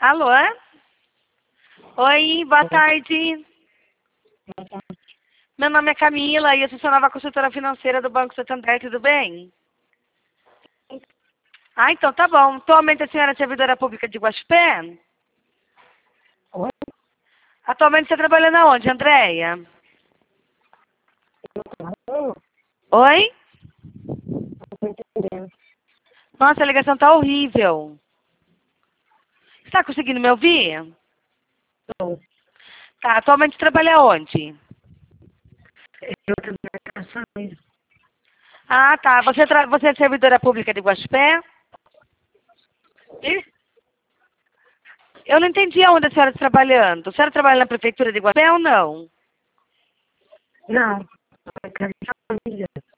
Alô? Oi, boa tarde. Meu nome é Camila e eu sou sua nova consultora financeira do Banco Santander, tudo bem? Ah, então tá bom. Atualmente a senhora é servidora pública de Guaxupé? Oi? Atualmente você está trabalhando aonde, Andréia? Alô? Oi? Não tô entendendo. Nossa, a ligação tá horrível. Você está conseguindo me ouvir? Tô. Tá, atualmente você trabalha aonde? Eu trabalho em Ah, tá. Você é servidora pública de Guaxupé? E? Eu não entendi aonde a senhora está trabalhando. A senhora trabalha na prefeitura de Guaxupé ou não? Não. Eu quero família.